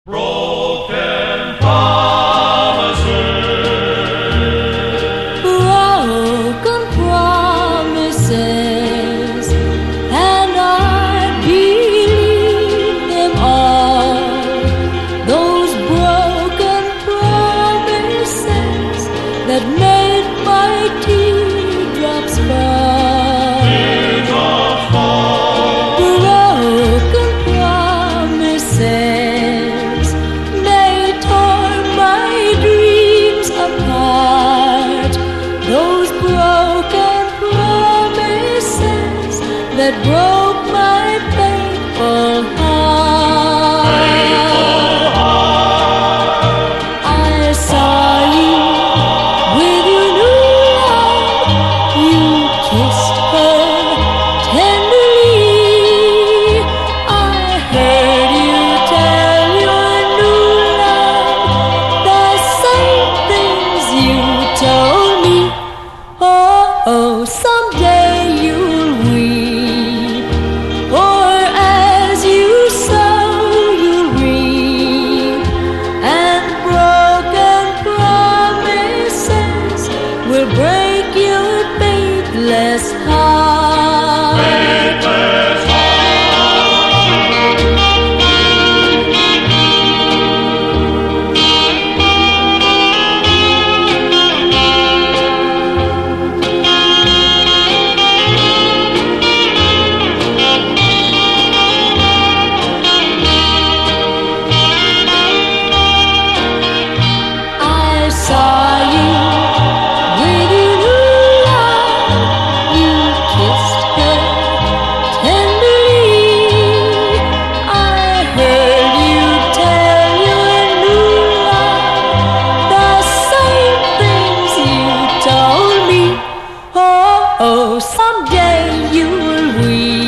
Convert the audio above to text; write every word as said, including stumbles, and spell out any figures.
Broken promises. Broken promises, and I believe them all. Those broken promises that made my teardrops fall. Teardrops fall. Broken promises, they tore my dreams apart. Those broken promises that broke my faithful heart. Faithful heart. I saw you with your new love. You kissed her tenderly. I heard you tell your new love the same things you told me. Oh, oh, someday you'll weep, or as you sow you'll reap, and broken promises will break your faithless heart. Faithless I saw you with your new love. You kissed her tenderly. I heard you tell your new love the same things you told me. Oh, oh, someday you'll weep.